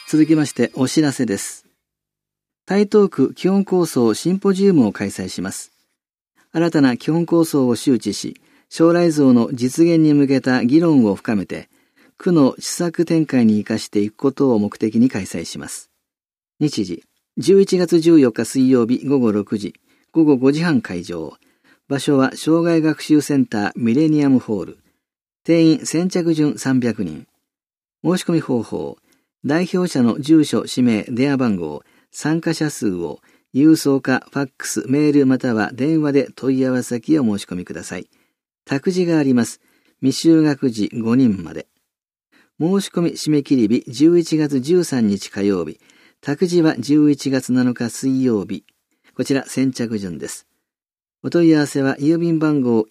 続きましてお知らせです。台東区基本構想シンポジウムを開催します。新たな基本構想を周知し、将来像の実現に向けた議論を深めて、区の施策展開に生かしていくことを目的に開催します。日時、11月14日水曜日午後6時、午後5時半会場。場所は障害学習センターミレニアムホール。定員先着順300人。申し込み方法、代表者の住所、氏名、電話番号、参加者数を郵送かファックス、メールまたは電話で問い合わせ先を申し込みください。託児があります。未就学児5人まで。申し込み締め切り日11月13日火曜日。託児は11月7日水曜日。こちら先着順です。お問い合わせは郵便番号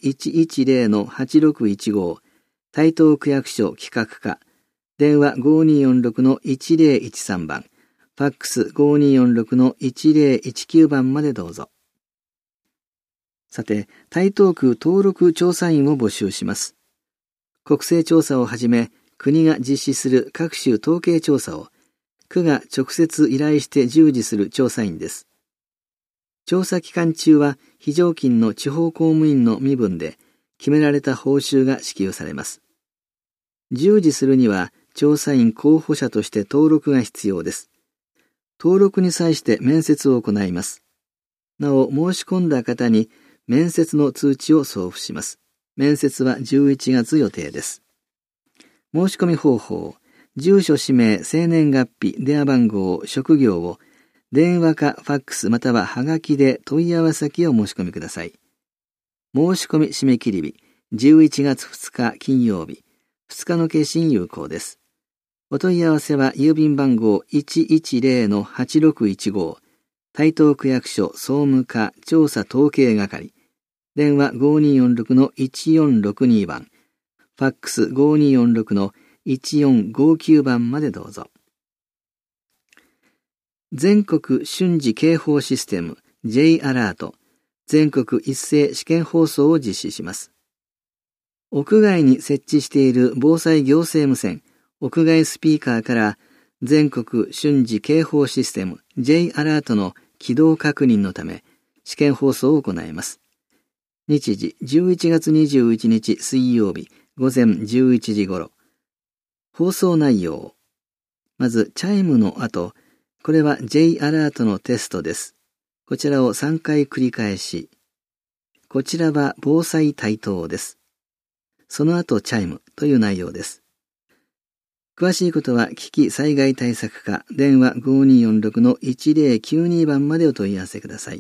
110-8615 台東区役所企画課。電話 5246-1013 番。ファックス 5246-1019 番までどうぞ。さて、台東区登録調査員を募集します。国勢調査をはじめ、国が実施する各種統計調査を、区が直接依頼して従事する調査員です。調査期間中は、非常勤の地方公務員の身分で、決められた報酬が支給されます。従事するには、調査員候補者として登録が必要です。登録に際して面接を行います。なお、申し込んだ方に、面接の通知を送付します。面接は11月予定です。申し込み方法、住所、氏名、生年月日、電話番号、職業を電話かファックスまたははがきで問い合わせ先を申し込みください。申し込み締め切り日、11月2日金曜日、2日の消印有効です。お問い合わせは郵便番号 110-8615 台東区役所総務課調査統計係。電話 5246-1462 番。ファックス 5246-1459 番までどうぞ。全国瞬時警報システム J アラート全国一斉試験放送を実施します。屋外に設置している防災行政無線屋外スピーカーから全国瞬時警報システム J アラートの起動確認のため試験放送を行います。日時11月21日水曜日午前11時頃。放送内容。まずチャイムの後、これは J アラートのテストです。こちらを3回繰り返し。こちらは防災対等です。その後チャイムという内容です。詳しいことは危機災害対策課電話 5246-1092 番までお問い合わせください。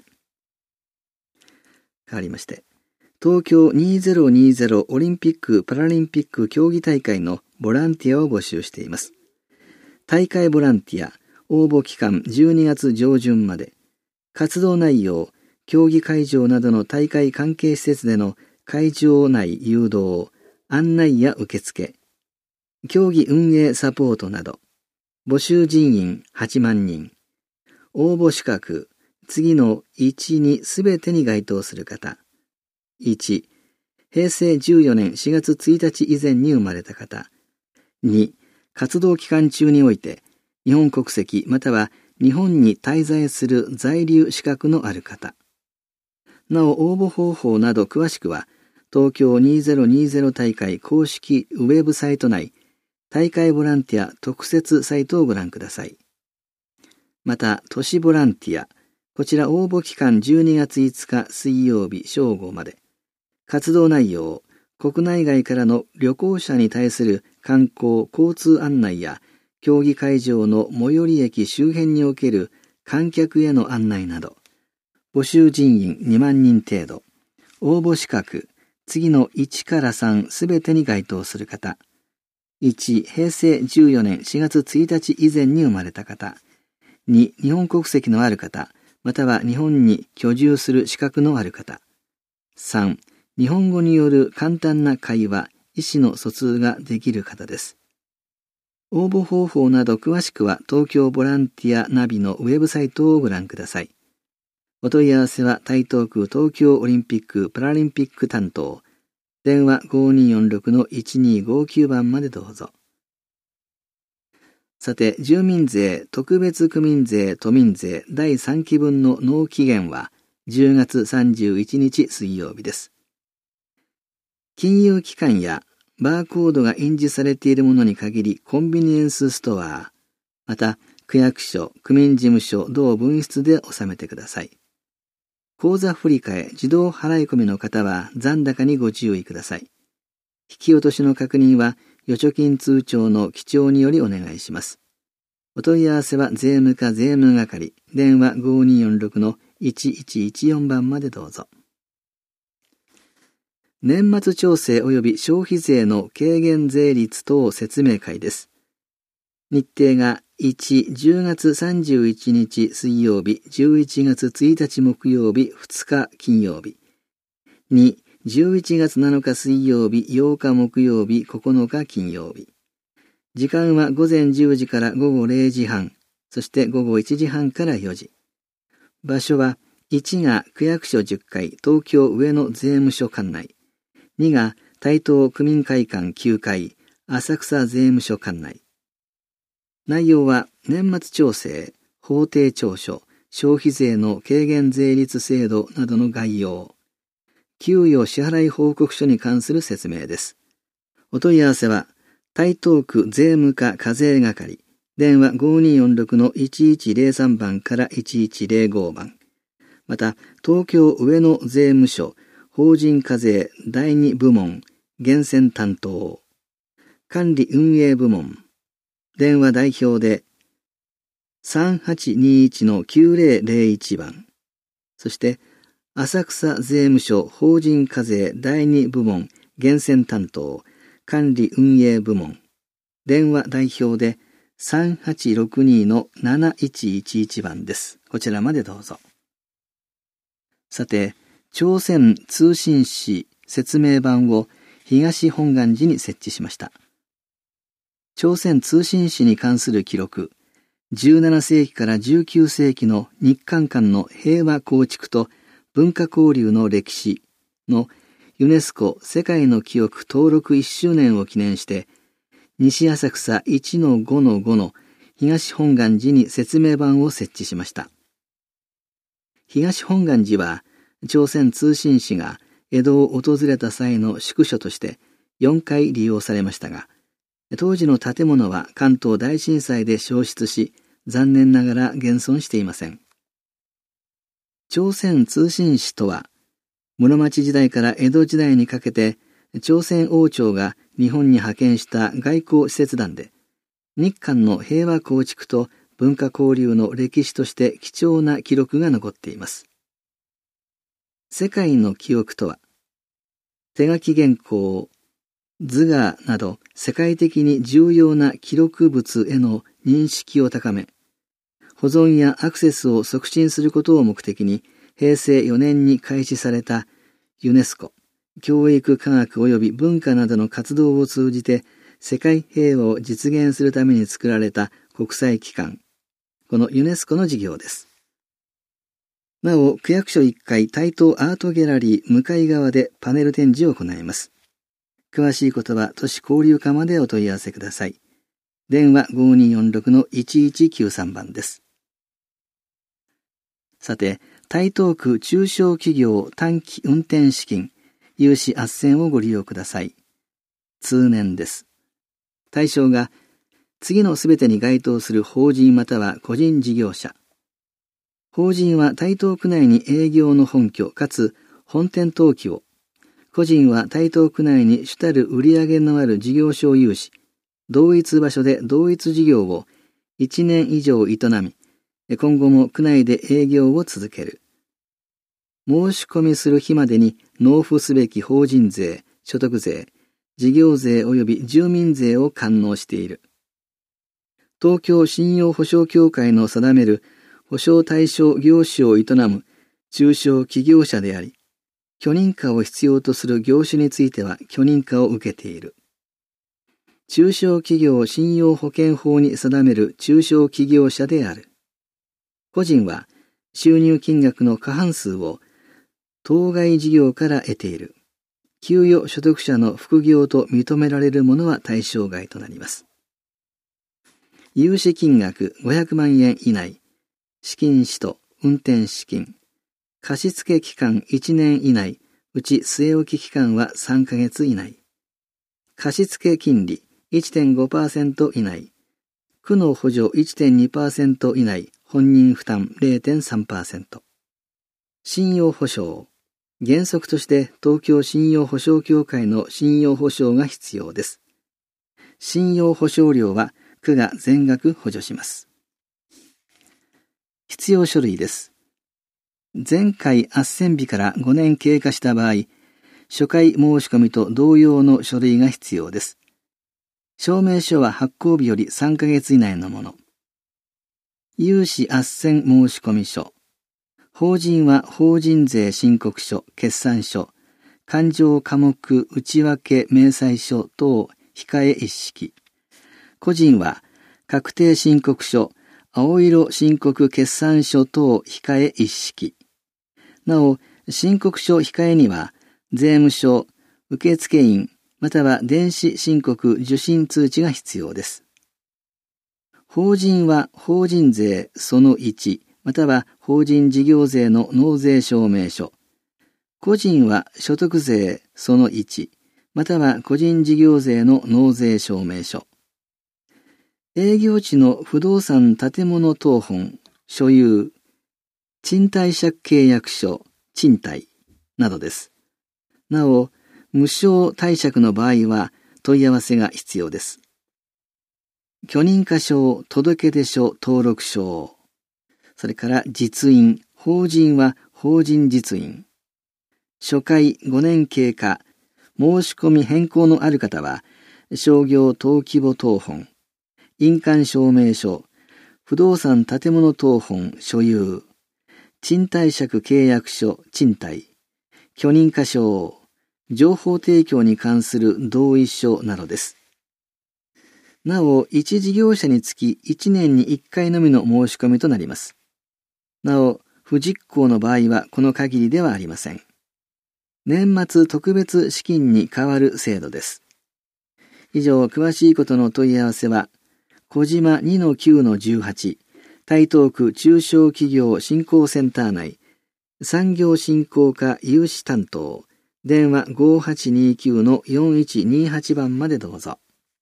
変わりまして、東京2020オリンピック・パラリンピック競技大会のボランティアを募集しています。大会ボランティア、応募期間12月上旬まで。活動内容、競技会場などの大会関係施設での会場内誘導、案内や受付、競技運営サポートなど。募集人員8万人。応募資格、次の1、2すべてに該当する方。1、平成14年4月1日以前に生まれた方。2、活動期間中において、日本国籍または日本に滞在する在留資格のある方。なお応募方法など詳しくは、東京2020大会公式ウェブサイト内、大会ボランティア特設サイトをご覧ください。また、都市ボランティア、こちら応募期間12月5日水曜日正午まで。活動内容、国内外からの旅行者に対する観光・交通案内や、競技会場の最寄り駅周辺における観客への案内など。募集人員2万人程度。応募資格、次の1から3すべてに該当する方。1、平成14年4月1日以前に生まれた方。2、日本国籍のある方、または日本に居住する資格のある方。3、日本語による簡単な会話、意思の疎通ができる方です。応募方法など詳しくは東京ボランティアナビのウェブサイトをご覧ください。お問い合わせは台東区東京オリンピック・パラリンピック担当。電話 5246-1259 番までどうぞ。 さて、住民税、特別区民税、都民税第3期分の納期限は10月31日水曜日です。金融機関やバーコードが印字されているものに限りコンビニエンスストア、また区役所、区民事務所同分室で納めてください。口座振替、自動払い込みの方は残高にご注意ください。引き落としの確認は預貯金通帳の記帳によりお願いします。お問い合わせは税務課税務係、電話 5246-1114 番までどうぞ。年末調整及び消費税の軽減税率等説明会です。日程が1、10月31日水曜日、11月1日木曜日、2日金曜日。2、11月7日水曜日、8日木曜日、9日金曜日。時間は午前10時から午後0時半、そして午後1時半から4時。場所は1が区役所10階、東京上野税務署管内。2が台東区民会館9階、浅草税務署管内。内容は年末調整、法定調書、消費税の軽減税率制度などの概要。給与支払い報告書に関する説明です。お問い合わせは、台東区税務課課税係、電話 5246-1103 番から1105番。また、東京上野税務署、法人課税第2部門、厳選担当。管理運営部門。電話代表で、3821-9001 番。そして、浅草税務署法人課税第2部門厳選担当管理運営部門電話代表で 3862-7111 番です。こちらまでどうぞ。さて、朝鮮通信使説明板を東本願寺に設置しました。朝鮮通信使に関する記録、17世紀から19世紀の日韓間の平和構築と文化交流の歴史のユネスコ世界の記憶登録1周年を記念して、西浅草 1-5-5 の東本願寺に説明板を設置しました。東本願寺は、朝鮮通信使が江戸を訪れた際の宿所として4回利用されましたが、当時の建物は関東大震災で焼失し、残念ながら現存していません。朝鮮通信使とは、室町時代から江戸時代にかけて、朝鮮王朝が日本に派遣した外交使節団で、日韓の平和構築と文化交流の歴史として貴重な記録が残っています。世界の記憶とは、手書き原稿、図画など世界的に重要な記録物への認識を高め、保存やアクセスを促進することを目的に平成4年に開始されたユネスコ、教育科学及び文化などの活動を通じて世界平和を実現するために作られた国際機関、このユネスコの事業です。なお、区役所1階台東アートギャラリー向かい側でパネル展示を行います。詳しいことは都市交流課までお問い合わせください。電話 5246-1193 番です。さて、台東区中小企業短期運転資金、融資斡旋をご利用ください。通年です。対象が、次のすべてに該当する法人または個人事業者。法人は台東区内に営業の本拠かつ本店登記を、個人は台東区内に主たる売上のある事業所を有し、同一場所で同一事業を1年以上営み、今後も区内で営業を続ける。申し込みする日までに納付すべき法人税、所得税、事業税及び住民税を完納している。東京信用保証協会の定める保証対象業種を営む中小企業者であり、許認可を必要とする業種については許認可を受けている。中小企業信用保険法に定める中小企業者である。個人は収入金額の過半数を当該事業から得ている。給与所得者の副業と認められるものは対象外となります。 融資金額500万円以内、資金使途、運転資金、貸付期間1年以内、うち据え置き期間は3ヶ月以内、貸付金利 1.5% 以内、区の補助 1.2% 以内、本人負担 0.3%。信用保証。原則として東京信用保証協会の信用保証が必要です。信用保証料は区が全額補助します。必要書類です。前回斡旋日から5年経過した場合、初回申し込みと同様の書類が必要です。証明書は発行日より3ヶ月以内のもの。融資斡旋申込書。法人は法人税申告書、決算書、勘定科目内訳明細書等控え一式。個人は確定申告書、青色申告決算書等控え一式。なお、申告書控えには、税務署、受付員、または電子申告受信通知が必要です。法人は法人税その1、または法人事業税の納税証明書。個人は所得税その1、または個人事業税の納税証明書。営業地の不動産建物等本、所有、賃貸借契約書、賃貸などです。なお、無償貸借の場合は問い合わせが必要です。許認可証、届出書、登録証。それから実印、法人は法人実印。初回5年経過、申し込み変更のある方は、商業登記簿等本、印鑑証明書、不動産建物等本所有、賃貸借契約書賃貸、許認可証、情報提供に関する同意書などです。なお、一事業者につき1年に1回のみの申し込みとなります。なお、不実行の場合はこの限りではありません。年末特別資金に代わる制度です。以上、詳しいことの問い合わせは、小島 2-9-18、台東区中小企業振興センター内、産業振興課融資担当、電話 5829-4128 番までどうぞ。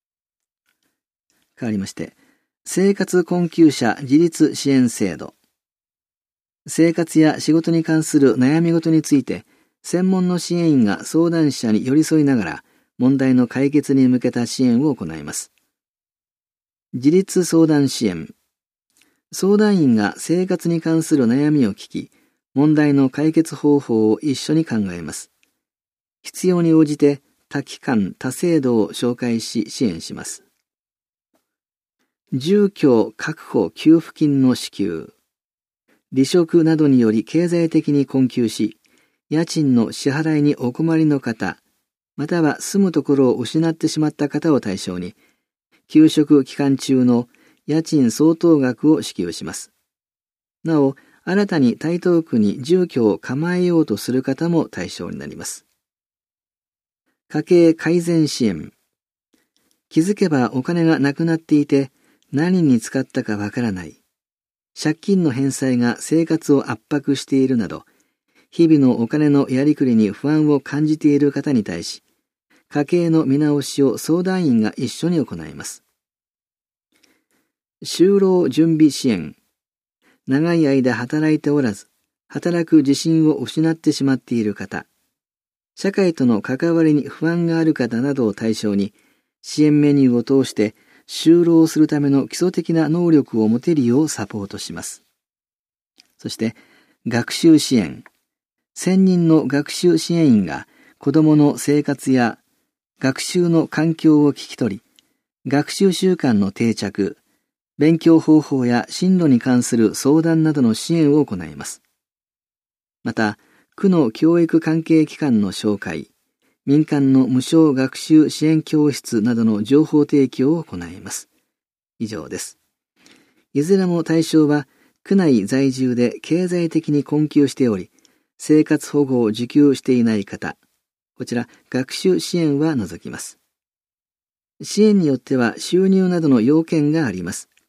変わりまして、生活困窮者自立支援制度。生活や仕事に関する悩み事について、専門の支援員が相談者に寄り添いながら、問題の解決に向けた支援を行います。自立相談支援。相談員が生活に関する悩みを聞き、問題の解決方法を一緒に考えます。必要に応じて多機関・多制度を紹介し支援します。住居確保給付金の支給。離職などにより経済的に困窮し、家賃の支払いにお困りの方、または住むところを失ってしまった方を対象に、休職期間中の家賃相当額を支給します。なお、新たに台東区に住居を構えようとする方も対象になります。家計改善支援。気づけばお金がなくなっていて何に使ったかわからない。借金の返済が生活を圧迫しているなど、日々のお金のやりくりに不安を感じている方に対し、家計の見直しを相談員が一緒に行います。就労準備支援。長い間働いておらず、働く自信を失ってしまっている方、社会との関わりに不安がある方などを対象に、支援メニューを通して就労するための基礎的な能力を持てるようサポートします。そして、学習支援。専任の学習支援員が子どもの生活や学習の環境を聞き取り、学習習慣の定着、勉強方法や進路に関する相談などの支援を行います。また、区の教育関係機関の紹介、民間の無償学習支援教室などの情報提供を行います。以上です。いずれも対象は、区内在住で経済的に困窮しており、生活保護を受給していない方、こちら学習支援は除きます。支援によっては収入などの要件があります。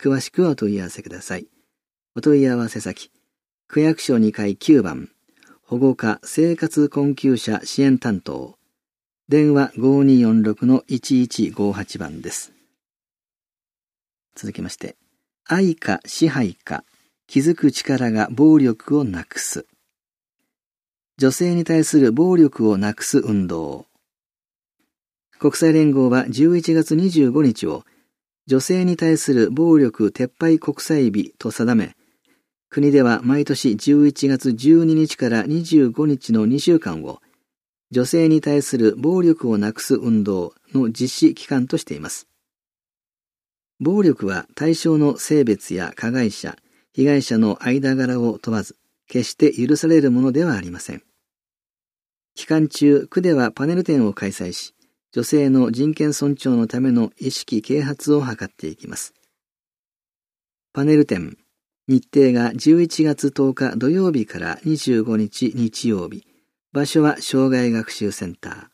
詳しくお問い合わせください。お問い合わせ先、区役所2階9番、保護課生活困窮者支援担当、電話 5246-1158 番です。続きまして、愛か支配か、気づく力が暴力をなくす。女性に対する暴力をなくす運動。国際連合は11月25日を女性に対する暴力撤廃国際日と定め、国では毎年11月12日から25日の2週間を女性に対する暴力をなくす運動の実施期間としています。暴力は対象の性別や加害者、被害者の間柄を問わず、決して許されるものではありません。期間中、区ではパネル展を開催し、女性の人権尊重のための意識啓発を図っていきます。パネル展、日程が11月10日土曜日から25日日曜日、場所は障害学習センター。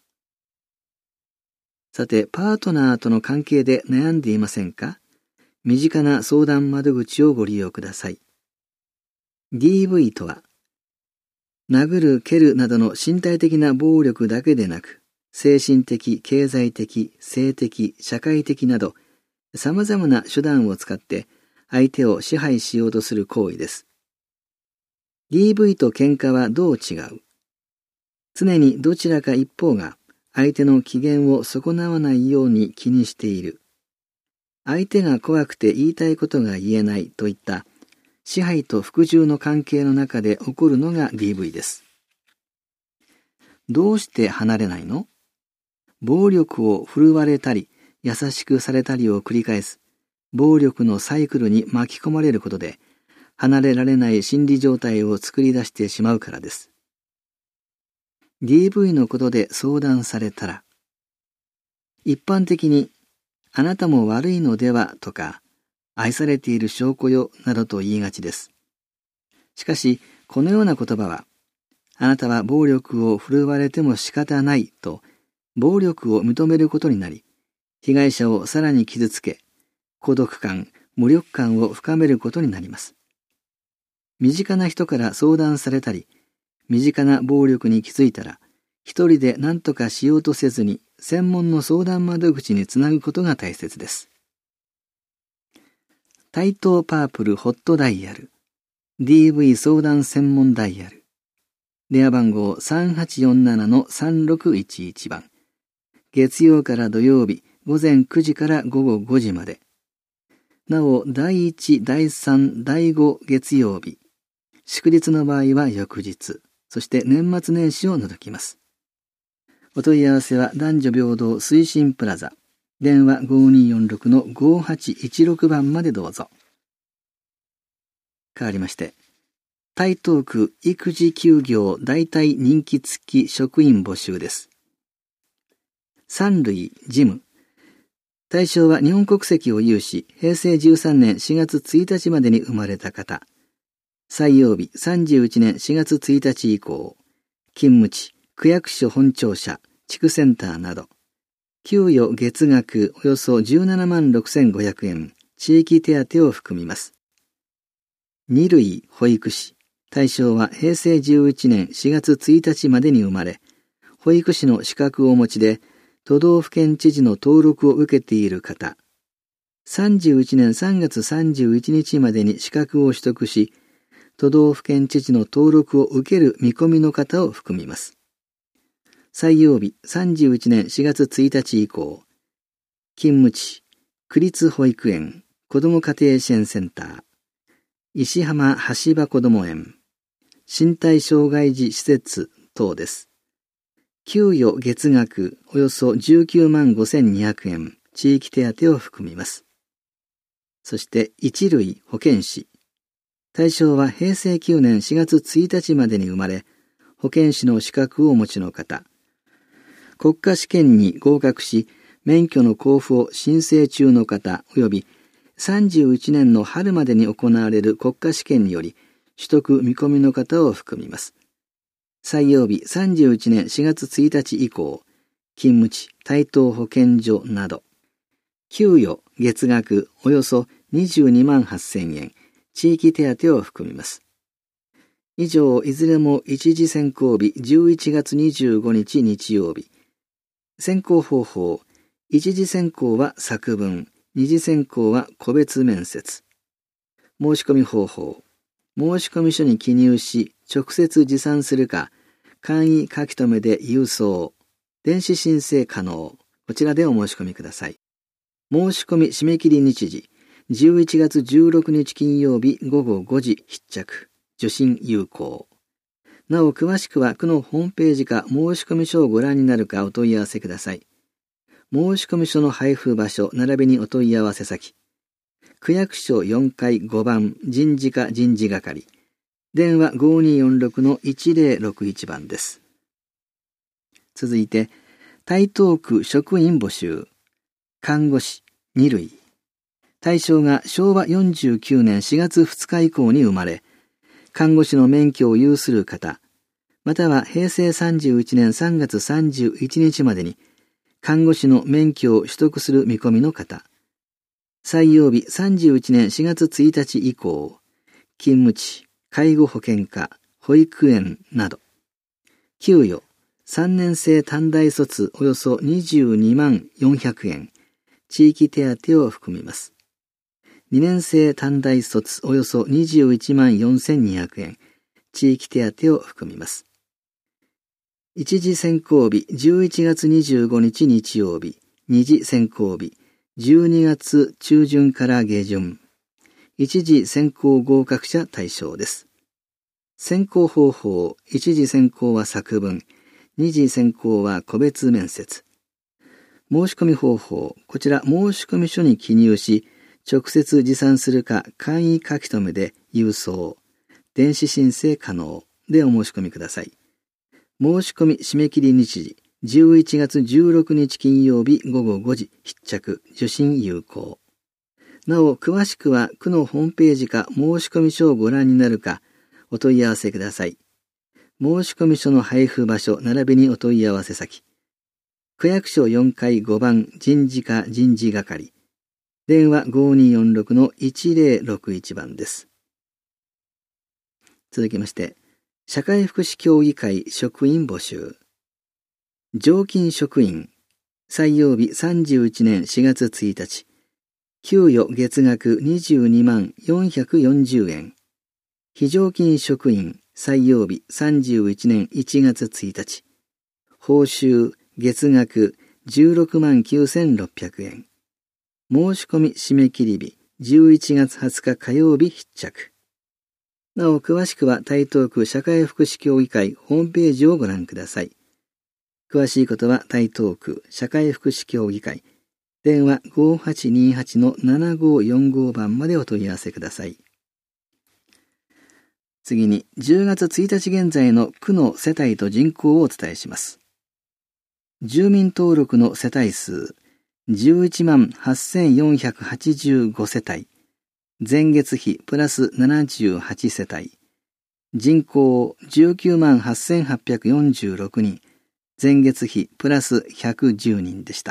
さて、パートナーとの関係で悩んでいませんか？身近な相談窓口をご利用ください。DV とは、殴る蹴るなどの身体的な暴力だけでなく、精神的、経済的、性的、社会的など、様々な手段を使って相手を支配しようとする行為です。DV と喧嘩はどう違う？常にどちらか一方が相手の機嫌を損なわないように気にしている。相手が怖くて言いたいことが言えないといった支配と服従の関係の中で起こるのが DV です。どうして離れないの？暴力を振るわれたり、優しくされたりを繰り返す、暴力のサイクルに巻き込まれることで、離れられない心理状態を作り出してしまうからです。DV のことで相談されたら、一般的に、あなたも悪いのではとか、愛されている証拠よなどと言いがちです。しかし、このような言葉は、あなたは暴力を振るわれても仕方ないと、暴力を認めることになり、被害者をさらに傷つけ、孤独感、無力感を深めることになります。身近な人から相談されたり、身近な暴力に気づいたら、一人で何とかしようとせずに、専門の相談窓口につなぐことが大切です。台東パープルホットダイヤル DV 相談専門ダイヤル電話番号 3847-3611 番月曜から土曜日午前9時から午後5時までなお第1、第3、第5月曜日祝日の場合は翌日そして年末年始を除きます。お問い合わせは男女平等推進プラザ電話 5246-5816 番までどうぞ。変わりまして、台東区育児休業代替任期付き職員募集です。三類事務。対象は日本国籍を有し、平成13年4月1日までに生まれた方。採用日31年4月1日以降。勤務地、区役所本庁舎、地区センターなど。給与月額およそ17万6500円、地域手当を含みます。2類保育士。対象は平成11年4月1日までに生まれ、保育士の資格をお持ちで、都道府県知事の登録を受けている方。31年3月31日までに資格を取得し、都道府県知事の登録を受ける見込みの方を含みます。採用日31年4月1日以降。勤務地、区立保育園、子ども家庭支援センター、石浜橋場こども園、身体障害児施設等です。給与月額およそ19万5200円、地域手当を含みます。そして一類保健師。対象は平成9年4月1日までに生まれ、保健師の資格をお持ちの方。国家試験に合格し、免許の交付を申請中の方及び31年の春までに行われる国家試験により取得見込みの方を含みます。採用日31年4月1日以降、勤務地、台東保健所など。 給与月額およそ22万8000円、地域手当を含みます。以上、いずれも一次選考日11月25日日曜日。選考方法、一次選考は作文、二次選考は個別面接。申し込み方法、申込書に記入し、直接持参するか、簡易書き留めで郵送、電子申請可能、こちらでお申し込みください。申し込み締め切り日時、11月16日金曜日午後5時必着、受信有効。なお詳しくは区のホームページか申込書をご覧になるかお問い合わせください。申込書の配布場所並びにお問い合わせ先、区役所4階5番人事課人事係、電話 5246-1061 番です。続いて、台東区職員募集、看護師2類。対象が昭和49年4月2日以降に生まれ、看護師の免許を有する方、または平成31年3月31日までに看護師の免許を取得する見込みの方、採用日31年4月1日以降、勤務地、介護保険課、保育園など、給与、3年生短大卒およそ22万400円、地域手当を含みます。2年生短大卒およそ21万4200円、地域手当を含みます。一次選考日11月25日日曜日、二次選考日12月中旬から下旬、一次選考合格者対象です。選考方法、一次選考は作文、二次選考は個別面接。申し込み方法、こちら申込書に記入し、直接持参するか簡易書き留めで郵送、電子申請可能でお申し込みください。申し込み締め切り日時、11月16日金曜日午後5時必着、受信有効。なお、詳しくは区のホームページか申込書をご覧になるか、お問い合わせください。申込書の配布場所並びにお問い合わせ先、区役所4階5番人事課人事係、電話 5246-1061 番です。続きまして、社会福祉協議会職員募集。常勤職員、採用日31年4月1日、給与月額22万440円。非常勤職員、採用日31年1月1日、報酬月額16万9600円。申し込み締め切り日11月20日火曜日必着。なお詳しくは台東区社会福祉協議会ホームページをご覧ください。詳しいことは台東区社会福祉協議会電話 5828-7545 番までお問い合わせください。次に10月1日現在の区の世帯と人口をお伝えします。住民登録の世帯数11万8485世帯、前月比プラス78世帯、人口19万8846人、前月比プラス110人でした。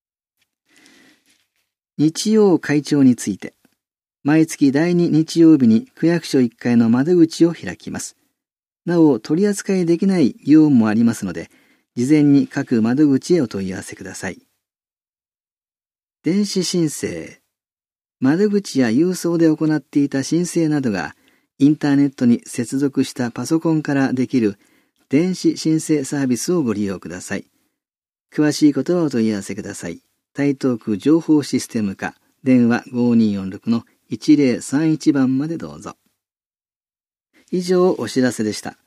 日曜開帳について、毎月第2日曜日に区役所1階の窓口を開きます。なお、取り扱いできない業務もありますので、事前に各窓口へお問い合わせください。電子申請。窓口や郵送で行っていた申請などが、インターネットに接続したパソコンからできる電子申請サービスをご利用ください。詳しいことはお問い合わせください。台東区情報システム課、電話 5246-1031 番までどうぞ。以上お知らせでした。